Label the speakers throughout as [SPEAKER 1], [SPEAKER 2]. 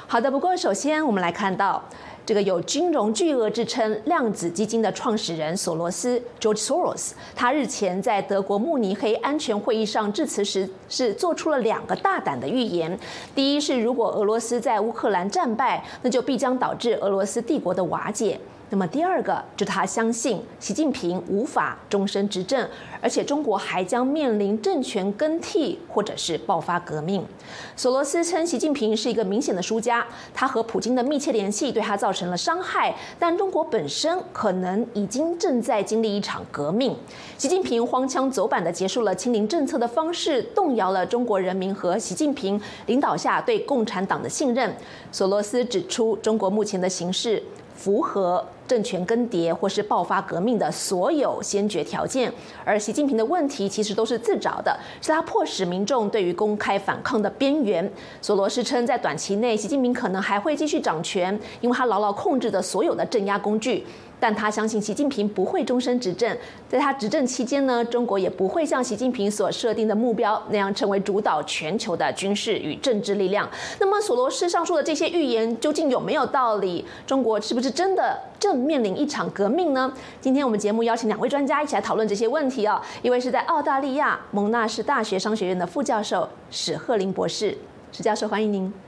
[SPEAKER 1] 好的，不过首先我们来看到这个有金融巨鳄之称量子基金的创始人索罗斯 George Soros， 他日前在德国慕尼黑安全会议上致辞时，是做出了2个大胆的预言。第一是，如果俄罗斯在乌克兰战败，那就必将导致俄罗斯帝国的瓦解。那么第二个就是他相信习近平无法终身执政，而且中国还将面临政权更替或者是爆发革命。索罗斯称习近平是一个明显的输家，他和普京的密切联系对他造成了伤害，但中国本身可能已经正在经历一场革命。习近平荒腔走板地结束了清零政策的方式，动摇了中国人民和习近平领导下对共产党的信任。索罗斯指出，中国目前的形势符合政权更迭或是爆发革命的所有先决条件，而习近平的问题其实都是自找的，是他迫使民众对于公开反抗的边缘。索罗斯称，在短期内，习近平可能还会继续掌权，因为他牢牢控制着所有的镇压工具。但他相信习近平不会终身执政，在他执政期间呢，中国也不会像习近平所设定的目标那样成为主导全球的军事与政治力量。那么索罗斯上述的这些预言究竟有没有道理？中国是不是真的正面临一场革命呢？今天我们节目邀请2位专家一起来讨论这些问题哦。一位是在澳大利亚蒙纳士大学商学院的副教授史鹤林博士，史教授欢迎您。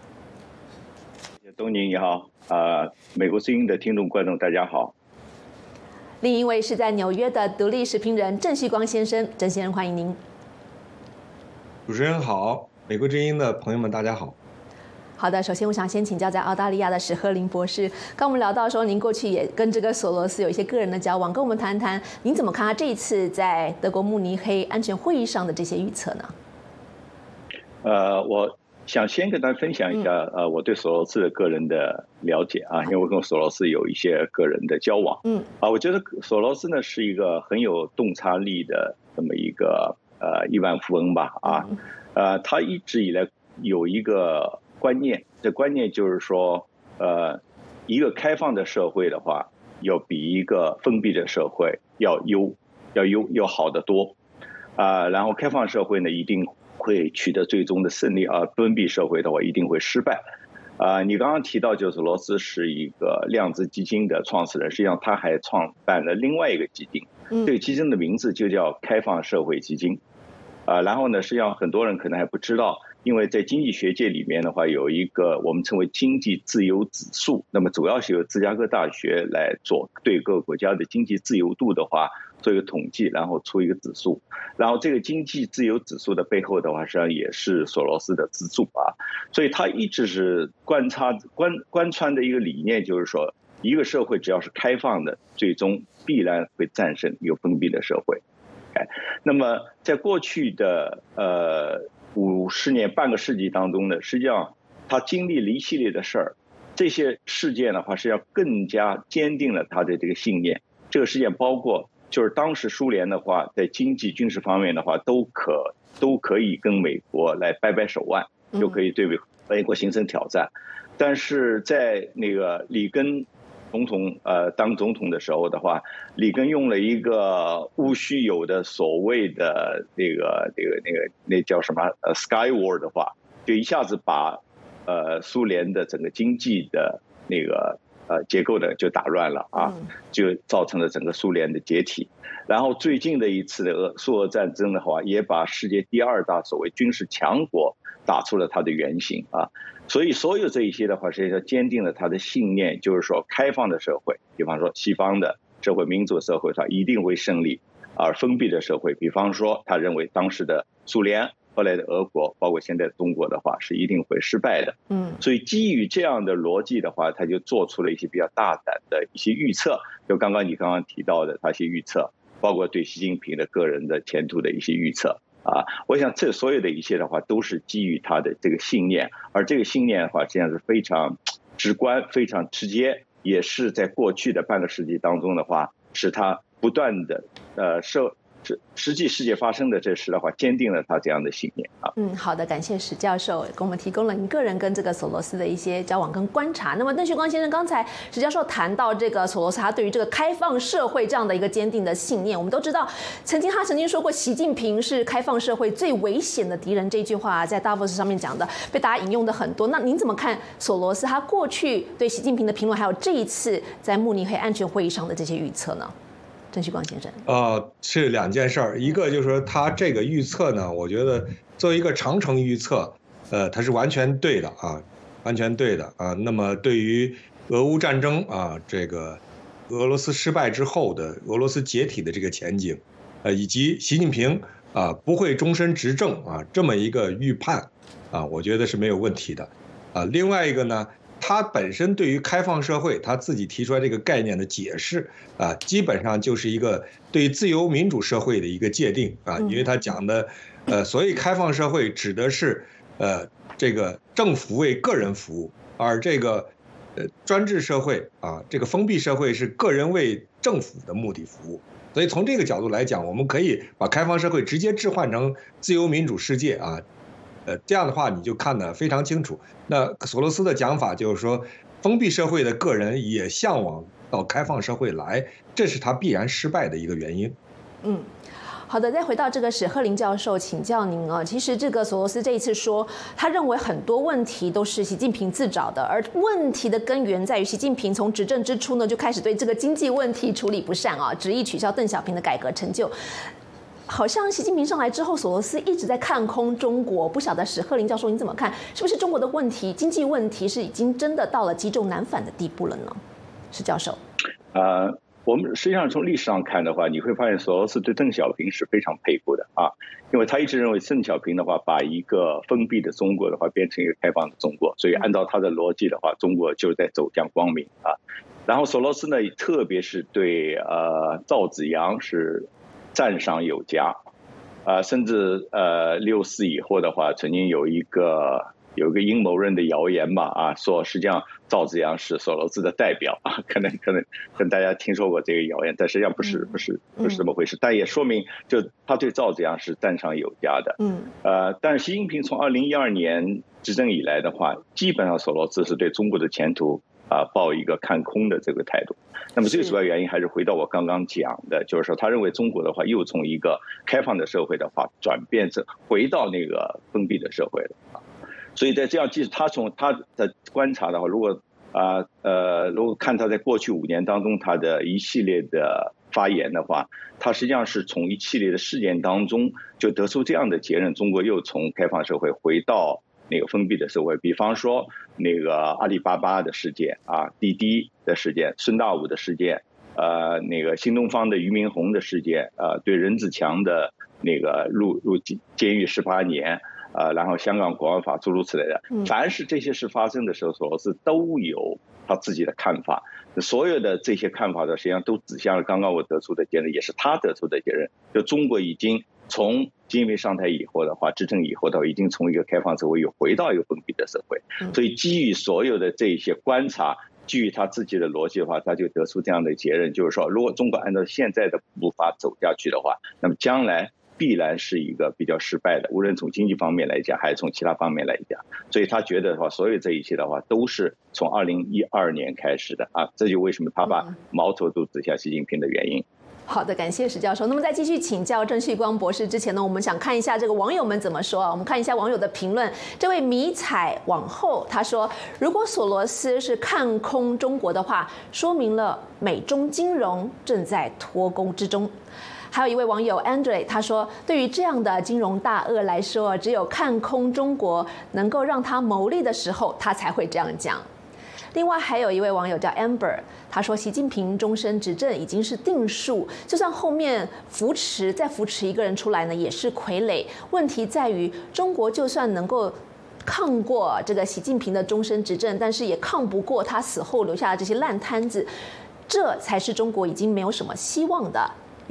[SPEAKER 2] 东宁你好，美国之音的听众观众大家好。
[SPEAKER 1] 另一位是在纽约的独立时评人郑旭光先生，郑先生欢迎您。
[SPEAKER 3] 主持人好，美国之音的朋友们大家好。
[SPEAKER 1] 好的，首先我想先请教在澳大利亚的史鹤林博士，刚我们聊到说您过去也跟这个索罗斯有一些个人的交往，跟我们谈谈您怎么看他这一次在德国慕尼黑安全会议上的这些预测呢？
[SPEAKER 2] 我想先跟大家分享一下我对索罗斯的个人的了解啊，因为我跟索罗斯有一些个人的交往。我觉得索罗斯呢是一个很有洞察力的这么一个亿万富翁吧他一直以来有一个观念，这观念就是说一个开放的社会的话，要比一个封闭的社会要好得多然后开放社会呢一定会取得最终的胜利封闭社会的话一定会失败你刚刚提到就是索罗斯是一个量子基金的创始人，实际上他还创办了另外一个基金，这个基金的名字就叫开放社会基金然后呢实际上很多人可能还不知道，因为在经济学界里面的话有一个我们称为经济自由指数，那么主要是由芝加哥大学来做对各个国家的经济自由度的话做一个统计，然后出一个指数，然后这个经济自由指数的背后的话实际上也是索罗斯的资助所以他一直是贯穿的一个理念，就是说一个社会只要是开放的，最终必然会战胜一个封闭的社会那么在过去的50年半个世纪当中呢，实际上他经历了一系列的事儿，这些事件的话实际上更加坚定了他的这个信念。这个事件包括就是当时苏联的话在经济军事方面的话都可以跟美国来掰掰手腕，就可以对美国形成挑战但是在那个里根总统当总统的时候的话，里根用了一个无须有的所谓的那叫什么Sky War 的话，就一下子把苏联的整个经济的那个结构的就打乱了就造成了整个苏联的解体。然后最近的一次的苏俄战争的话，也把世界第2大所谓军事强国打出了它的原型所以所有这一些的话实际上坚定了他的信念，就是说开放的社会，比方说西方的社会民主社会它一定会胜利，而封闭的社会，比方说他认为当时的苏联后来的俄国包括现在的中国的话是一定会失败的所以基于这样的逻辑的话，他就做出了一些比较大胆的一些预测，就你刚刚提到的他一些预测，包括对习近平的个人的前途的一些预测我想这所有的一切的话都是基于他的这个信念，而这个信念的话实际上是非常直观非常直接，也是在过去的半个世纪当中的话使他不断的实际世界发生的这事的话，坚定了他这样的信念啊。
[SPEAKER 1] 好的，感谢史教授给我们提供了您个人跟这个索罗斯的一些交往跟观察。那么邓旭光先生，刚才史教授谈到这个索罗斯他对于这个开放社会这样的一个坚定的信念，我们都知道，他曾经说过习近平是开放社会最危险的敌人，这句话在达沃斯上面讲的，被大家引用的很多。那您怎么看索罗斯他过去对习近平的评论，还有这一次在慕尼黑安全会议上的这些预测呢？郑旭光先生，
[SPEAKER 3] 是两件事儿，一个就是说他这个预测呢，我觉得作为一个长程预测，它是完全对的啊，完全对的啊。那么对于俄乌战争啊，这个俄罗斯失败之后的俄罗斯解体的这个前景，以及习近平不会终身执政啊这么一个预判啊，我觉得是没有问题的啊。另外一个呢，他本身对于开放社会，他自己提出来这个概念的解释啊，基本上就是一个对自由民主社会的一个界定啊，因为他讲的，所谓开放社会指的是这个政府为个人服务，而这个专制社会啊，这个封闭社会是个人为政府的目的服务。所以从这个角度来讲，我们可以把开放社会直接置换成自由民主世界啊。这样的话你就看得非常清楚。那索罗斯的讲法就是说，封闭社会的个人也向往到开放社会来，这是他必然失败的一个原因。
[SPEAKER 1] 好的，再回到这个史鹤林教授，请教您啊，其实这个索罗斯这一次说，他认为很多问题都是习近平自找的，而问题的根源在于习近平从执政之初呢，就开始对这个经济问题处理不善啊，执意取消邓小平的改革成就。好像习近平上来之后，索罗斯一直在看空中国，不晓得史鹤林教授你怎么看？是不是中国的问题、经济问题是已经真的到了积重难返的地步了呢？史教授，
[SPEAKER 2] 我们实际上从历史上看的话，你会发现索罗斯对邓小平是非常佩服的啊，因为他一直认为邓小平的话，把一个封闭的中国的话变成一个开放的中国，所以按照他的逻辑的话，中国就在走向光明啊。然后索罗斯呢，特别是对赵紫阳是赞赏有加，甚至64以后的话，曾经有一个阴谋论的谣言吧啊，说实际上赵紫阳是索罗斯的代表啊，可能大家听说过这个谣言，但实际上不是这么回事，但也说明就他对赵紫阳是赞赏有加的。但是习近平从2012年执政以来的话，基本上索罗斯是对中国的前途抱一个看空的这个态度。那么最主要原因还是回到我刚刚讲的，就是说他认为中国的话又从一个开放的社会的话转变成回到那个封闭的社会了啊。所以在这样，即使他从他的观察的话，如果看他在过去5年当中他的一系列的发言的话，他实际上是从一系列的事件当中就得出这样的结论：中国又从开放社会回到那个封闭的社会。比方说那个阿里巴巴的事件啊，滴滴的事件，孙大武的事件，那个新东方的俞敏洪的事件，对任志强的那个入监狱18年。然后香港国安法诸如此类的，凡是这些事发生的时候，索罗斯都有他自己的看法。所有的这些看法的实际上都指向了刚刚我得出的结论，也是他得出的结论。就中国已经从习近平上台以后的话，执政以后的话，已经从一个开放社会又回到一个封闭的社会。所以基于所有的这些观察，基于他自己的逻辑的话，他就得出这样的结论，就是说，如果中国按照现在的步伐走下去的话，那么将来必然是一个比较失败的，无论从经济方面来讲，还是从其他方面来讲。所以他觉得的话，所有这一切的话，都是从2012年开始的啊，这就为什么他把矛头都指向习近平的原因。
[SPEAKER 1] 好的，感谢史教授。那么在继续请教郑旭光博士之前呢，我们想看一下这个网友们怎么说啊？我们看一下网友的评论。这位迷彩网后他说，如果索罗斯是看空中国的话，说明了美中金融正在脱钩之中。还有一位网友 Andre 他说，对于这样的金融大鳄来说，只有看空中国能够让他牟利的时候，他才会这样讲。另外还有一位网友叫 Amber， 他说习近平终身执政已经是定数，就算后面再扶持一个人出来呢，也是傀儡。问题在于中国就算能够抗过这个习近平的终身执政，但是也抗不过他死后留下的这些烂摊子，这才是中国已经没有什么希望的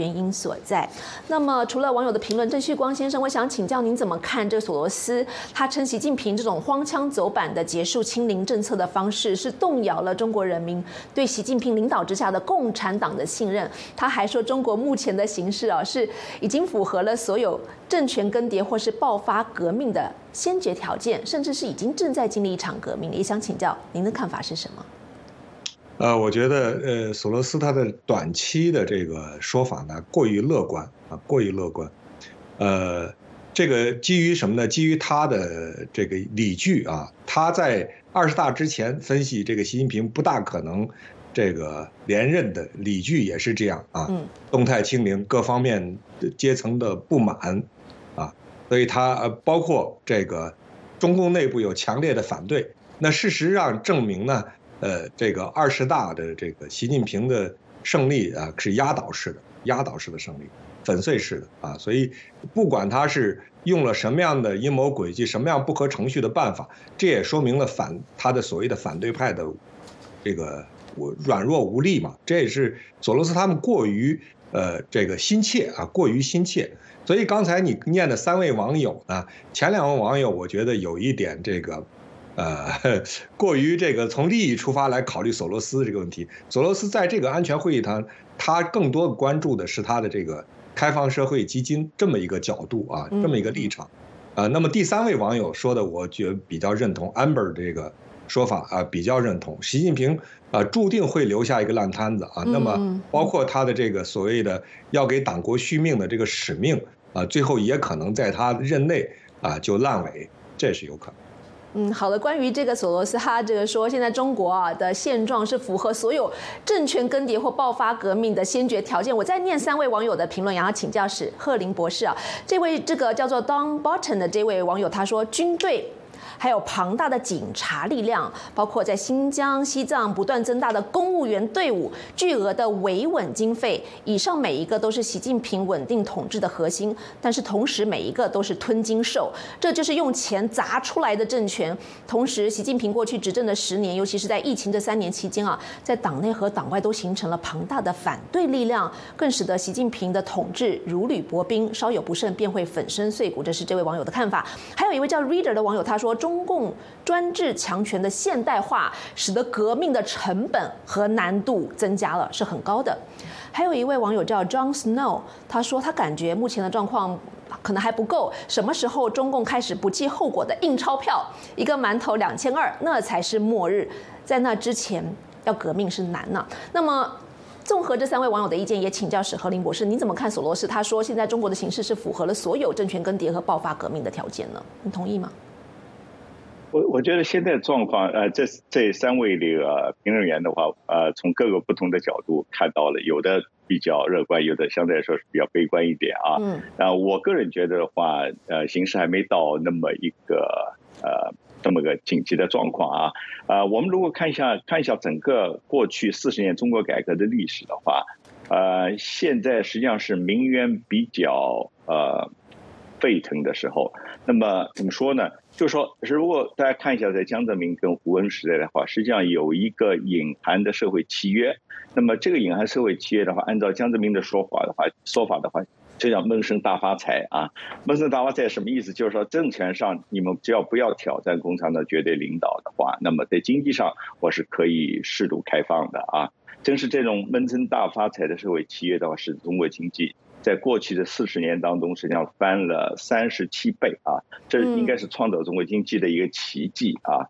[SPEAKER 1] 原因所在。那么除了网友的评论，郑旭光先生，我想请教您怎么看这个索罗斯？他称习近平这种荒腔走板的结束清零政策的方式，是动摇了中国人民对习近平领导之下的共产党的信任。他还说，中国目前的形势是已经符合了所有政权更迭或是爆发革命的先决条件，甚至是已经正在经历一场革命。也想请教您的看法是什么？
[SPEAKER 3] 我觉得索罗斯他的短期的这个说法呢过于乐观啊，过于乐观。这个基于什么呢？基于他的这个理据啊，他在20大之前分析这个习近平不大可能这个连任的理据也是这样啊，动态清零，各方面阶层的不满啊，所以他包括这个中共内部有强烈的反对。那事实上证明呢，这个20大的这个习近平的胜利啊是压倒式的胜利，粉碎式的啊，所以不管他是用了什么样的阴谋诡计，什么样不合程序的办法，这也说明了他的所谓的反对派的这个软弱无力嘛，这也是索罗斯他们过于这个心切啊，过于心切。所以刚才你念的3位网友呢，前2位网友我觉得有一点这个。过于这个从利益出发来考虑索罗斯这个问题。索罗斯在这个安全会议上，他更多的关注的是他的这个开放社会基金这么一个角度啊，这么一个立场。那么第3位网友说的，我觉得比较认同 Amber 这个说法啊，比较认同。习近平注定会留下一个烂摊子啊。那么包括他的这个所谓的要给党国续命的这个使命啊，最后也可能在他任内就烂尾，这是有可能。
[SPEAKER 1] 好的。关于这个索罗斯，他这个说，现在中国的现状是符合所有政权更迭或爆发革命的先决条件。我再念3位网友的评论，然后请教史鹤林博士啊。这位这个叫做 Don Botton 的这位网友他说，军队还有庞大的警察力量，包括在新疆、西藏不断增大的公务员队伍、巨额的维稳经费，以上每一个都是习近平稳定统治的核心，但是同时每一个都是吞金兽，这就是用钱砸出来的政权。同时，习近平过去执政的10年，尤其是在疫情这3年期间在党内和党外都形成了庞大的反对力量，更使得习近平的统治如履薄冰，稍有不慎便会粉身碎骨。这是这位网友的看法。还有一位叫 Reader 的网友他说，中共专制强权的现代化，使得革命的成本和难度增加了，是很高的。还有一位网友叫 John Snow， 他说他感觉目前的状况可能还不够，什么时候中共开始不计后果的印钞票，一个馒头2200，那才是末日。在那之前要革命是难呢。那么综合这3位网友的意见，也请教史鹤林博士，你怎么看索罗斯他说现在中国的形势是符合了所有政权更迭和爆发革命的条件呢？你同意吗？
[SPEAKER 2] 我觉得现在状况，这3位这个评论员的话，从各个不同的角度看到了，有的比较乐观，有的相对来说是比较悲观一点啊。我个人觉得的话，形势还没到那么一个这么个紧急的状况啊。我们如果看一下整个过去40年中国改革的历史的话，现在实际上是民怨比较沸腾的时候。那么怎么说呢？就是说，如果大家看一下在江泽民跟胡温时代的话，实际上有一个隐含的社会契约。那么这个隐含社会契约的话，按照江泽民的说法的话，就叫闷声大发财啊。闷声大发财什么意思？就是说政权上你们只要不要挑战共产党绝对领导的话，那么在经济上我是可以适度开放的啊。正是这种闷声大发财的社会契约的话，使中国经济在过去的40年当中，实际上翻了37倍啊，这应该是创造中国经济的一个奇迹啊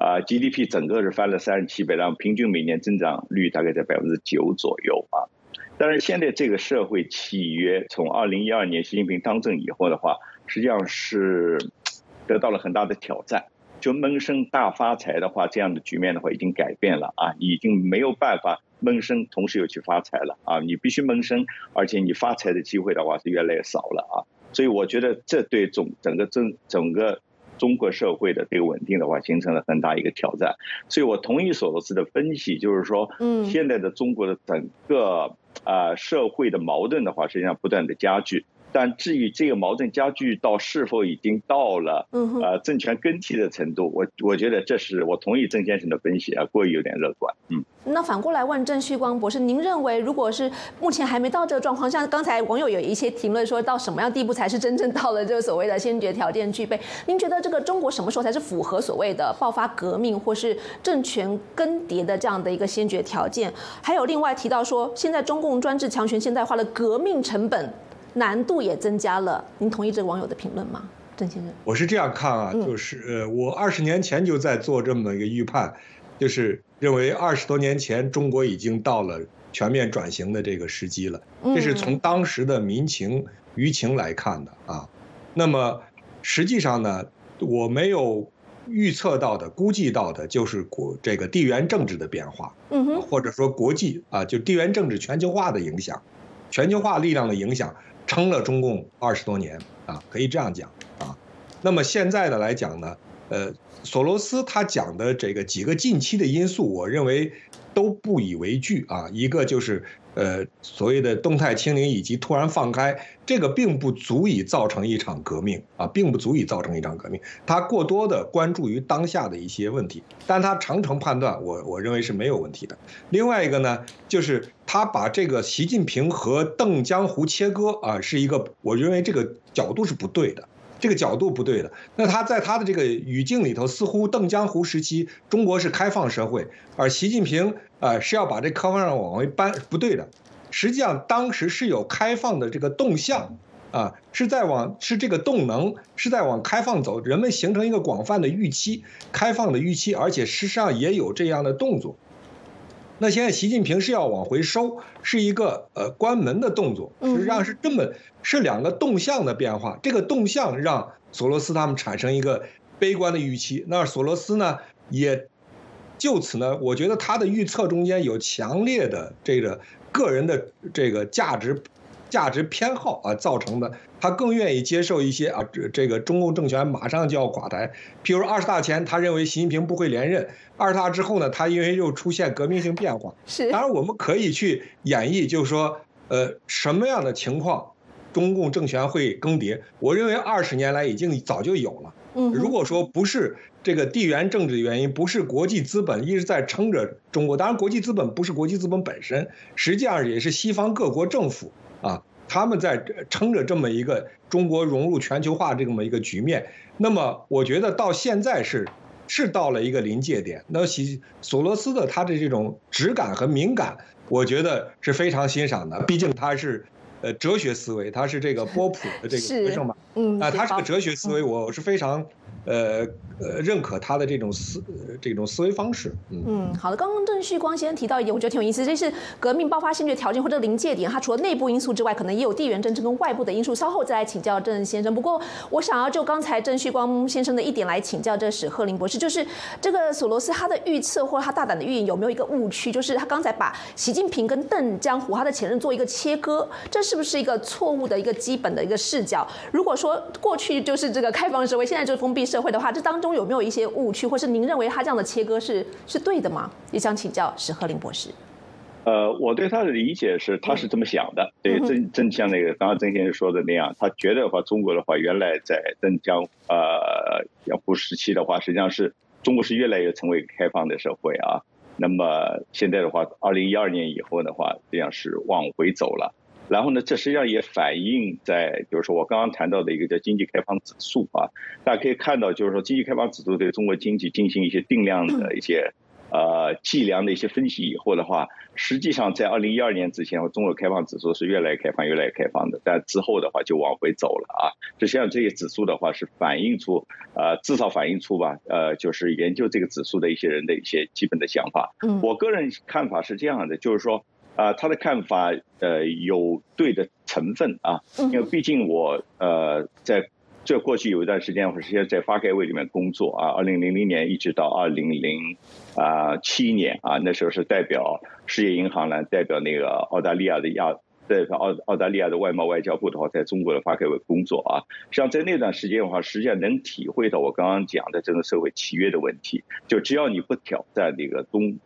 [SPEAKER 2] ！GDP 整个是翻了37倍，然后平均每年增长率大概在9%左右啊。但是现在这个社会契约，从2012年习近平当政以后的话，实际上是得到了很大的挑战。就闷声大发财的话，这样的局面的话已经改变了啊，已经没有办法闷声同时又去发财了啊！你必须闷声，而且你发财的机会的话是越来越少了啊！所以我觉得这对整个中国社会的这个稳定的话，形成了很大一个挑战。所以我同意索罗斯的分析，就是说，现在的中国的整个社会的矛盾的话，实际上不断的加剧。 但至于这个矛盾加剧到是否已经到了政权更替的程度，我觉得这是我同意郑先生的分析啊，过于有点乐观。
[SPEAKER 1] 那反过来问郑旭光博士，您认为如果是目前还没到这个状况，像刚才网友有一些评论说到什么样地步才是真正到了这个所谓的先决条件具备？您觉得这个中国什么时候才是符合所谓的爆发革命或是政权更迭的这样的一个先决条件？还有另外提到说，现在中共专制强权现代化的革命成本难度也增加了，您同意这个网友的评论吗？郑先生，
[SPEAKER 3] 我是这样看啊，就是我20年前就在做这么一个预判，就是认为20多年前中国已经到了全面转型的这个时机了，这是从当时的民情舆情来看的啊。那么实际上呢，我没有预测到的、估计到的，就是这个地缘政治的变化，或者说国际啊，就地缘政治全球化的影响，全球化力量的影响，撑了中共20多年啊，可以这样讲啊。那么现在的来讲呢，索罗斯他讲的这个几个近期的因素，我认为都不以为惧啊。一个就是所谓的动态清零以及突然放开，这个并不足以造成一场革命啊，并不足以造成一场革命。他过多的关注于当下的一些问题，但他长程判断，我认为是没有问题的。另外一个呢，就是他把这个习近平和邓江湖切割啊，是一个我认为这个角度是不对的。这个角度不对的，那他在他的这个语境里头，似乎邓江湖时期中国是开放社会，而习近平是要把这开放往回搬，不对的。实际上当时是有开放的这个动向啊，是这个动能是在往开放走，人们形成一个广泛的预期，开放的预期，而且事实上也有这样的动作。那现在习近平是要往回收，是一个关门的动作，实际上是两个动向的变化。这个动向让索罗斯他们产生一个悲观的预期，那索罗斯呢也就此呢，我觉得他的预测中间有强烈的这个个人的这个价值偏好啊造成的，他更愿意接受一些这个中共政权马上就要垮台，譬如20大前他认为习近平不会连任，20大之后呢，他因为又出现革命性变化。当然我们可以去演绎，就是说什么样的情况中共政权会更迭，我认为20年来已经早就有了。如果说不是这个地缘政治的原因，不是国际资本一直在撑着中国，当然国际资本不是国际资本本身，实际上也是西方各国政府啊，他们在撑着这么一个中国融入全球化这么一个局面。那么我觉得到现在是到了一个临界点。那索罗斯的他的这种质感和敏感，我觉得是非常欣赏的，毕竟他是哲学思维，他是这个波普的这个学生嘛，他是个哲学思维，我是非常认可他的这种思维方式。
[SPEAKER 1] 好的。刚刚郑旭光先生提到一点，我觉得挺有意思，这是革命爆发先决条件或者临界点，它除了内部因素之外，可能也有地缘政治跟外部的因素。稍后再来请教郑先生。不过我想要就刚才郑旭光先生的一点来请教这史鹤林博士，就是这个索罗斯他的预测或者他大胆的预言有没有一个误区？就是他刚才把习近平跟邓江湖他的前任做一个切割，这是不是一个错误的一个基本的一个视角？如果说过去就是这个开放社会，现在就是封闭社会的话，这当中有没有一些误区，或是您认为他这样的切割是对的吗？也想请教史鹤林博士。
[SPEAKER 2] 我对他的理解是，他是这么想的，对，正像那个刚刚郑先生说的那样，他觉得的话，中国的话，原来在邓江湖时期的话，实际上是中国是越来越成为开放的社会啊。那么现在的话，2012年以后的话，实际上是往回走了。然后呢，这实际上也反映在，就是说我刚刚谈到的一个叫经济开放指数啊，大家可以看到，就是说经济开放指数对中国经济进行一些定量的一些计量的一些分析以后的话，实际上在2012年之前，中国开放指数是越来越开放、越来越开放的，但之后的话就往回走了啊。实际上这些指数的话是反映出至少反映出吧，就是研究这个指数的一些人的一些基本的想法。我个人看法是这样的，就是说。他的看法有对的成分啊，因为毕竟我在这过去有一段时间，我是在发改委里面工作啊，2000年一直到2007年啊，那时候是代表世界银行呢，代表那个澳大利亚的外贸外交部的话，在中国的发改委工作啊。实际上在那段时间的话，实际上能体会到我刚刚讲的这种社会契约的问题，就只要你不挑战那个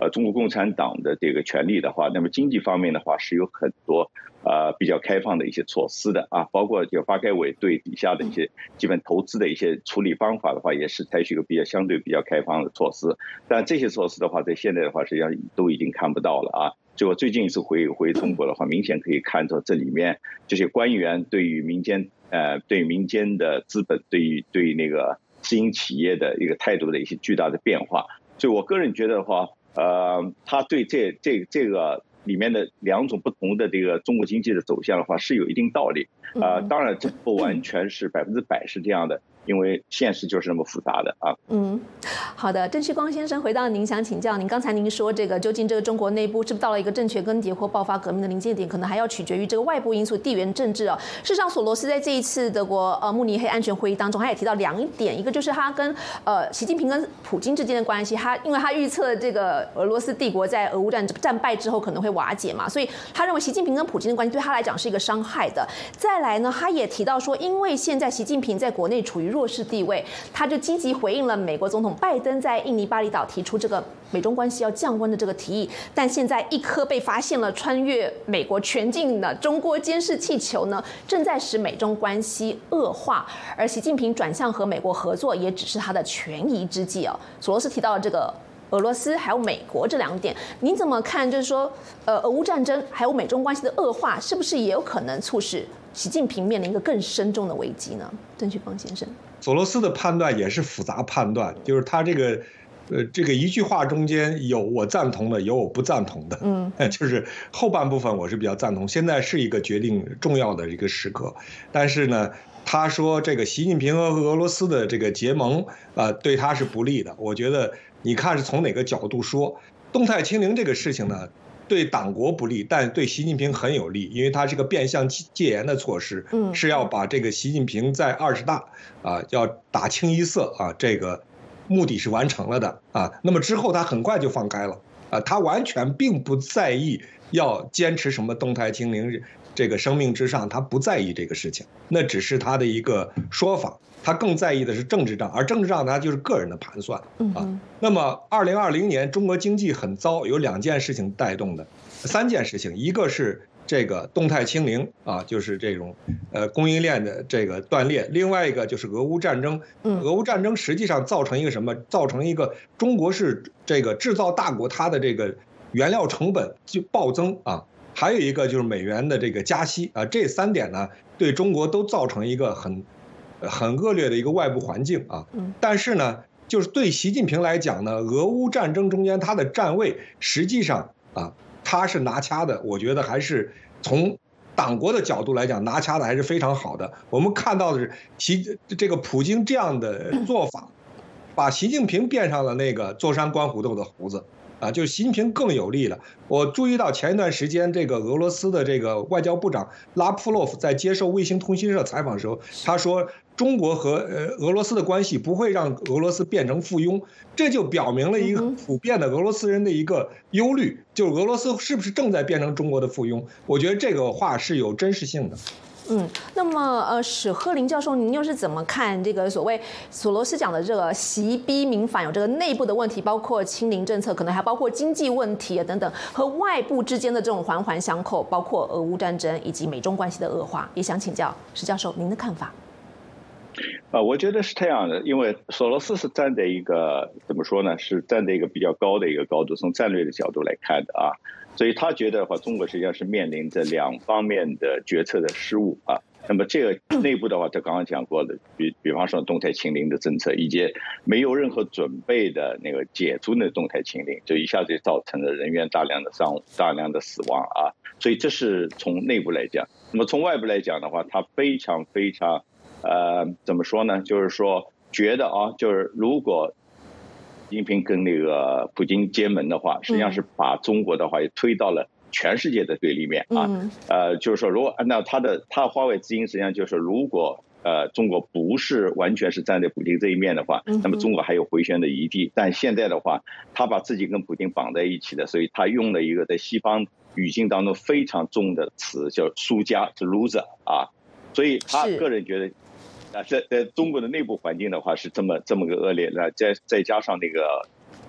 [SPEAKER 2] 中国共产党的这个权力的话，那么经济方面的话是有很多比较开放的一些措施的啊，包括就发改委对底下的一些基本投资的一些处理方法的话，也是采取一个相对比较开放的措施。但这些措施的话，在现在的话，实际上都已经看不到了啊。就我最近一次回中国的话，明显可以看到这里面这些官员对于民间的资本，对于那个私营企业的一个态度的一些巨大的变化。所以我个人觉得的话，他对这个里面的两种不同的这个中国经济的走向的话是有一定道理。当然这不完全是100%是这样的。因为现实就是那么复杂的啊。
[SPEAKER 1] 好的，郑旭光先生，回到您想请教您，刚才您说这个究竟这个中国内部是不是到了一个政权更迭或爆发革命的临界点，可能还要取决于这个外部因素、地缘政治啊。事实上，索罗斯在这一次德国慕尼黑安全会议当中，他也提到2点，一个就是他跟习近平跟普京之间的关系，因为他预测这个俄罗斯帝国在俄乌战败之后可能会瓦解嘛，所以他认为习近平跟普京的关系对他来讲是一个伤害的。再来呢，他也提到说，因为现在习近平在国内处于弱势地位，他就积极回应了美国总统拜登在印尼巴厘岛提出这个美中关系要降温的这个提议，但现在一颗被发现了穿越美国全境的中国监视气球呢，正在使美中关系恶化，而习近平转向和美国合作也只是他的权宜之计哦。索罗斯提到了这个俄罗斯还有美国这2点，您怎么看？就是说，俄乌战争还有美中关系的恶化，是不是也有可能促使习近平面临一个更深重的危机呢？郑旭光先生，
[SPEAKER 3] 索罗斯的判断也是复杂判断，就是他这个一句话中间有我赞同的，有我不赞同的，就是后半部分我是比较赞同，现在是一个决定重要的一个时刻，但是呢，他说这个习近平和俄罗斯的这个结盟对他是不利的，我觉得你看是从哪个角度说，动态清零这个事情呢？对党国不利，但对习近平很有利，因为它是个变相戒严的措施，是要把这个习近平在20大要打清一色这个目的是完成了的那么之后他很快就放开了他完全并不在意要坚持什么动态清零这个生命至上，他不在意这个事情，那只是他的一个说法。他更在意的是政治账，而政治账他就是个人的盘算那么2020年中国经济很糟，有2件事情带动的，3件事情，一个是这个动态清零就是这种供应链的这个断裂，另外一个就是俄乌战争。俄乌战争实际上造成一个什么？造成一个中国是这个制造大国，它的这个原料成本就暴增还有一个就是美元的这个加息这3点呢，对中国都造成一个很恶劣的一个外部环境但是呢，就是对习近平来讲呢，俄乌战争中间他的站位实际上他是拿掐的，我觉得还是从党国的角度来讲，拿掐的还是非常好的。我们看到的是这个普京这样的做法，把习近平变上了那个坐山观虎斗的胡子就是习近平更有利了。我注意到前一段时间，这个俄罗斯的这个外交部长拉夫洛夫在接受卫星通讯社采访的时候，他说中国和俄罗斯的关系不会让俄罗斯变成附庸，这就表明了一个普遍的俄罗斯人的一个忧虑，就是俄罗斯是不是正在变成中国的附庸？我觉得这个话是有真实性的。
[SPEAKER 1] 那么史鹤林教授，您又是怎么看这个所谓索罗斯讲的这个习逼民反有这个内部的问题，包括清零政策，可能还包括经济问题等等，和外部之间的这种环环相扣，包括俄乌战争以及美中关系的恶化，也想请教史教授您的看法。
[SPEAKER 2] 我觉得是这样的，因为索罗斯是站在一个怎么说呢？是站在一个比较高的一个高度，从战略的角度来看的所以他觉得的话，中国实际上是面临着2方面的决策的失误那么这个内部的话，他刚刚讲过的，比方说动态清零的政策，以及没有任何准备的那个解除那动态清零，就一下子造成了人员大量的死亡所以这是从内部来讲。那么从外部来讲的话，他非常非常怎么说呢？就是说觉得就是如果习近平跟那个普京结盟的话，实际上是把中国的话也推到了全世界的对立面就是说，如果按照他的话外之音，实际上就是说，如果中国不是完全是站在普京这一面的话，那么中国还有回旋的余地。但现在的话，他把自己跟普京绑在一起的，所以他用了一个在西方语境当中非常重的词，叫输家，是 loser 所以他个人觉得。在中国的内部环境的话是这么个恶劣，再加上那个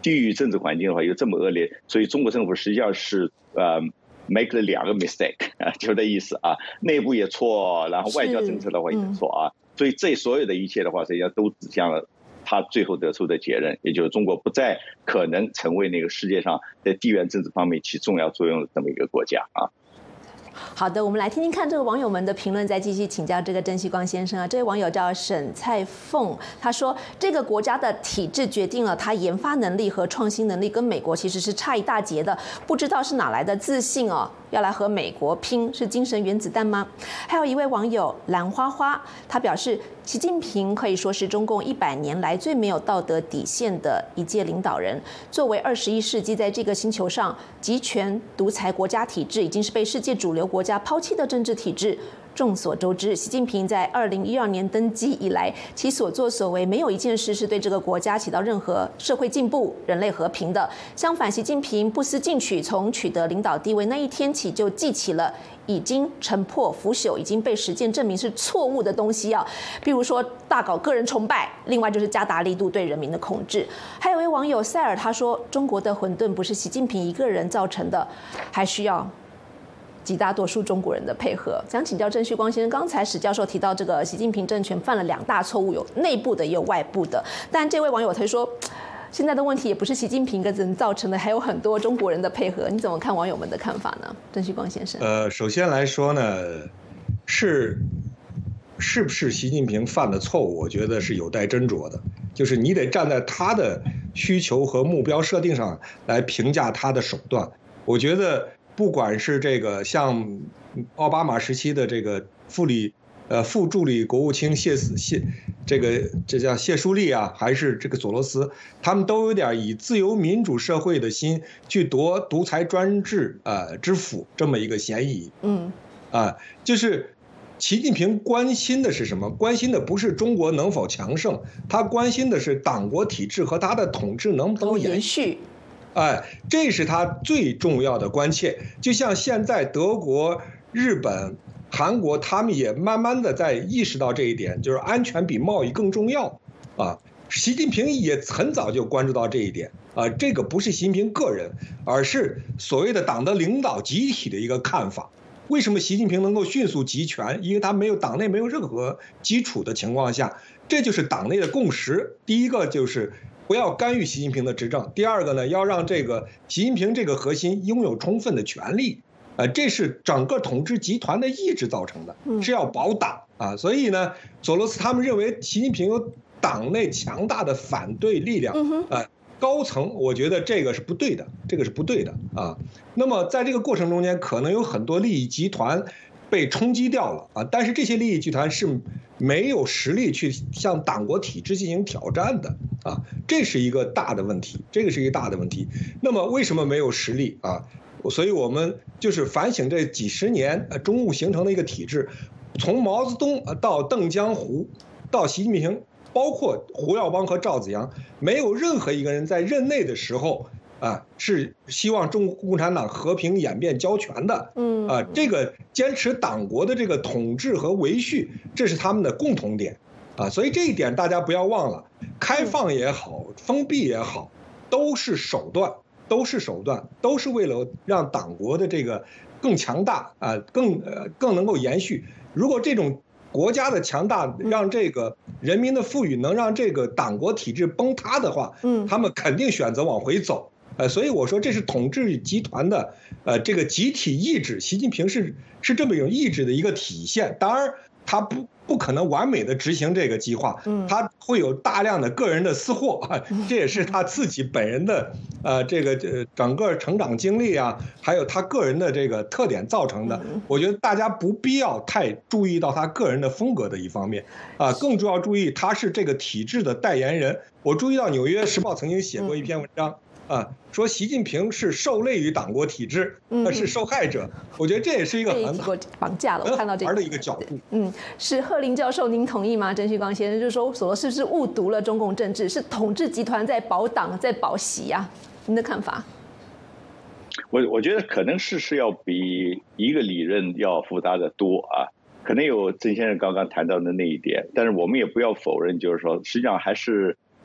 [SPEAKER 2] 地域政治环境的话又这么恶劣，所以中国政府实际上是make 了2个 mistake 就这意思啊，内部也错，然后外交政策的话也错啊，所以这所有的一切的话，实际上都指向了他最后得出的结论，也就是中国不再可能成为那个世界上在地缘政治方面起重要作用的这么一个国家啊。
[SPEAKER 1] 好的，我们来听听看这个网友们的评论，再继续请教这个郑锡光先生啊。这位网友叫沈菜凤，他说这个国家的体制决定了他研发能力和创新能力跟美国其实是差一大截的，不知道是哪来的自信哦，要来和美国拼，是精神原子弹吗？还有一位网友蓝花花，他表示习近平可以说是中共100年来最没有道德底线的一届领导人。作为21世纪在这个星球上集权独裁国家体制已经是被世界主流国家抛弃的政治体制。众所周知，习近平在2012年登基以来，其所作所为没有一件事是对这个国家起到任何社会进步、人类和平的。相反，习近平不思进取，从取得领导地位那一天起就记起了已经陈破腐朽、已经被实践证明是错误的东西啊，比如说大搞个人崇拜，另外就是加大力度对人民的控制。还有一位网友塞尔他说，中国的混沌不是习近平一个人造成的，还需要极大多数中国人的配合。想请教郑锡光先生，刚才史教授提到这个习近平政权犯了2大错误，有内部的也有外部的，但这位网友他说，现在的问题也不是习近平一个人造成的，还有很多中国人的配合。你怎么看网友们的看法呢？郑锡光先生。
[SPEAKER 3] 首先来说呢，是不是习近平犯的错误，我觉得是有待斟酌的，就是你得站在他的需求和目标设定上来评价他的手段。我觉得不管是这个像奥巴马时期的这个副助理国务卿这叫谢舒丽啊，还是这个索罗斯，他们都有点以自由民主社会的心去夺独裁专制之斧这么一个嫌疑。就是习近平关心的是什么？关心的不是中国能否强盛，他关心的是党国体制和他的统治能不能延续。这是他最重要的关切。就像现在德国、日本、韩国，他们也慢慢的在意识到这一点，就是安全比贸易更重要啊。习近平也很早就关注到这一点啊。这个不是习近平个人，而是所谓的党的领导集体的一个看法。为什么习近平能够迅速集权？因为他党内没有任何基础的情况下，这就是党内的共识。第一个就是不要干预习近平的执政，第二个呢，要让这个习近平这个核心拥有充分的权利，这是整个统治集团的意志造成的，是要保党啊。所以呢，索罗斯他们认为习近平有党内强大的反对力量，高层我觉得这个是不对的，啊。那么在这个过程中间，可能有很多利益集团被冲击掉了啊，但是这些利益集团是没有实力去向党国体制进行挑战的啊，这是一个大的问题，那么为什么没有实力啊？所以我们就是反省这几十年中共形成的一个体制，从毛泽东到邓江湖，到习近平，包括胡耀邦和赵紫阳，没有任何一个人在任内的时候是希望中国共产党和平演变交权的。这个坚持党国的这个统治和维续，这是他们的共同点啊。所以这一点大家不要忘了，开放也好，封闭也好，都是手段，都是为了让党国的这个更强大更能够延续。如果这种国家的强大让这个人民的富裕能让这个党国体制崩塌的话，他们肯定选择往回走。所以我说这是统治集团的这个集体意志，习近平是这么一种意志的一个体现。当然他不可能完美的执行这个计划，他会有大量的个人的私货，这也是他自己本人的这个整个成长经历啊，还有他个人的这个特点造成的。我觉得大家不必要太注意到他个人的风格的一方面更重要注意他是这个体制的代言人。我注意到《纽约时报》曾经写过一篇文章说习近平是受累于党国体制，是受害者。我觉得这也是一个很
[SPEAKER 1] 绑架了，我看到这个
[SPEAKER 3] 的一个角度。
[SPEAKER 1] 是贺林教授，您同意吗？郑锡光先生就是说，索罗斯是误读了中共政治，是统治集团在保党，在保习啊。您的看法？
[SPEAKER 2] 我觉得可能是要比一个理论要复杂的多啊。可能有郑先生刚刚谈到的那一点，但是我们也不要否认，就是说，实际上还是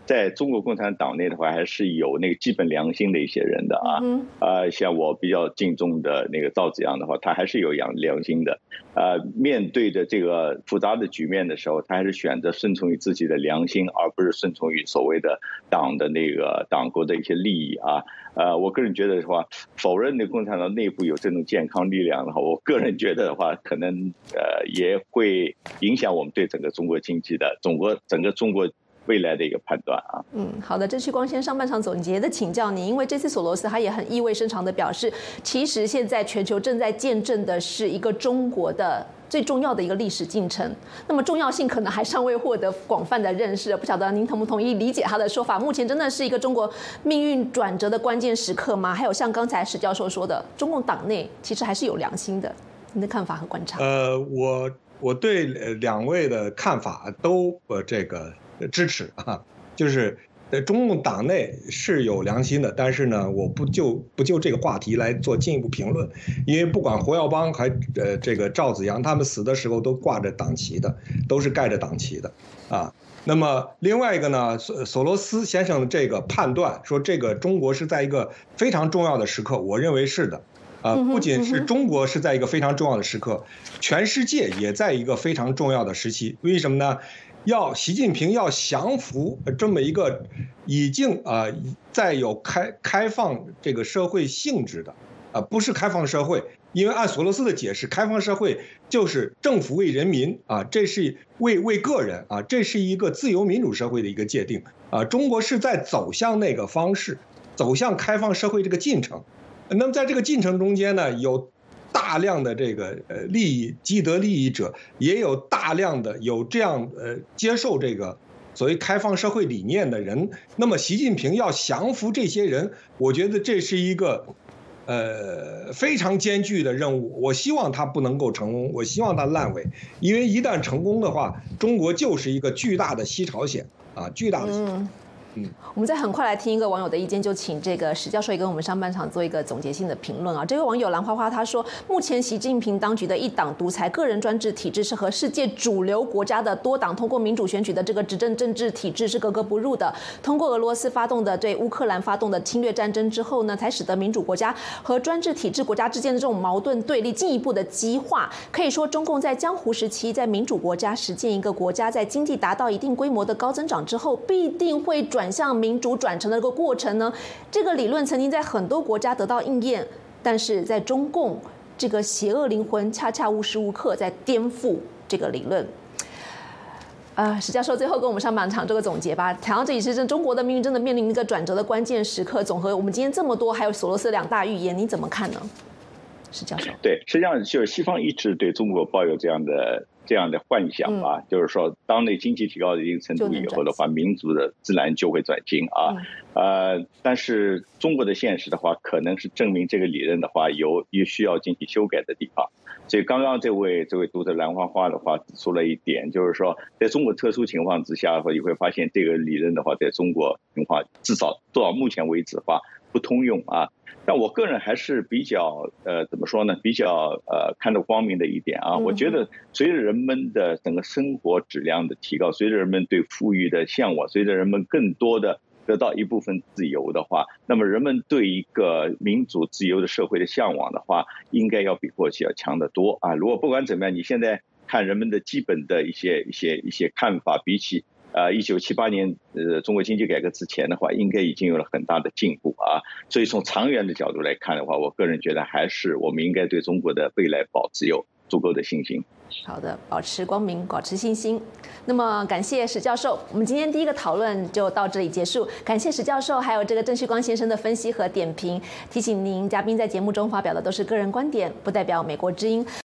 [SPEAKER 2] 在中国共产党内的话，还是有那个基本良心的一些人的啊。像我比较敬重的那个赵紫阳的话，他还是有良心的。面对着这个复杂的局面的时候，他还是选择顺从于自己的良心，而不是顺从于所谓的党的那个党国的一些利益啊。我个人觉得的话，否认的共产党内部有这种健康力量的话，我个人觉得的话，可能也会影响我们对整个中国经济的整个中国未来的一个判断啊。
[SPEAKER 1] 好的，郑旭光先上半场总结的请教你，因为这次索罗斯他也很意味深长的表示，其实现在全球正在见证的是一个中国的最重要的一个历史进程，那么重要性可能还尚未获得广泛的认识，不晓得您同不同意理解他的说法？目前真的是一个中国命运转折的关键时刻吗？还有像刚才史教授说的，中共党内其实还是有良心的，您的看法和观察？
[SPEAKER 3] 我对两位的看法都这个支持啊，就是中共党内是有良心的，但是呢，我不就这个话题来做进一步评论，因为不管胡耀邦还这个赵紫阳，他们死的时候都挂着党旗的，都是盖着党旗的啊。那么另外一个呢，索罗斯先生的这个判断说，这个中国是在一个非常重要的时刻，我认为是的。不仅是中国是在一个非常重要的时刻，全世界也在一个非常重要的时期。为什么呢？习近平要降服这么一个已经在有开放这个社会性质的不是开放社会，因为按索罗斯的解释，开放社会就是政府为人民这是为个人这是一个自由民主社会的一个界定中国是在走向那个方式，走向开放社会这个进程。那么在这个进程中间呢，有大量的这个既得利益者，也有大量的有这样接受这个所谓开放社会理念的人。那么习近平要降服这些人，我觉得这是一个非常艰巨的任务。我希望他不能够成功，我希望他烂尾，因为一旦成功的话，中国就是一个巨大的西朝鲜巨大的西朝鲜。
[SPEAKER 1] 我们再很快来听一个网友的意见，就请这个史教授也跟我们上半场做一个总结性的评论这位网友兰花花他说，目前习近平当局的一党独裁个人专制体制是和世界主流国家的多党通过民主选举的这个执政政治体制是格格不入的。通过俄罗斯发动的对乌克兰发动的侵略战争之后呢，才使得民主国家和专制体制国家之间的这种矛盾对立进一步的激化。可以说，中共在江湖时期，在民主国家实践一个国家在经济达到一定规模的高增长之后，必定会转向民主转成的这个过程呢，这个理论曾经在很多国家得到应验，但是在中共这个邪恶灵魂恰恰无时无刻在颠覆这个理论。史教授最后跟我们上半场这个总结吧。谈到这里是中国的命运真的面临一个转折的关键时刻，总和我们今天这么多，还有索罗斯两大预言，你怎么看呢？史教授。
[SPEAKER 2] 对，实际上就是西方一直对中国抱有这样的幻想就是说，当那经济提高到一定程度以后的话，民族的自然就会转型但是中国的现实的话，可能是证明这个理论的话有需要进行修改的地方。所以刚刚这位读者兰花花的话指出了一点，就是说，在中国特殊情况之下的话，你会发现这个理论的话，在中国情况至少到目前为止的话不通用但我个人还是比较怎么说呢？比较看得光明的一点我觉得随着人们的整个生活质量的提高，随着人们对富裕的向往，随着人们更多的得到一部分自由的话，那么人们对一个民主自由的社会的向往的话，应该要比过去要强得多如果不管怎么样，你现在看人们的基本的一些看法，比起1978年中国经济改革之前的话，应该已经有了很大的进步所以从长远的角度来看的话，我个人觉得还是我们应该对中国的未来保持有足够的信心。
[SPEAKER 1] 好的，保持光明，保持信心。那么感谢史教授，我们今天第一个讨论就到这里结束。感谢史教授还有这个郑旭光先生的分析和点评。提醒您，嘉宾在节目中发表的都是个人观点，不代表美国之音。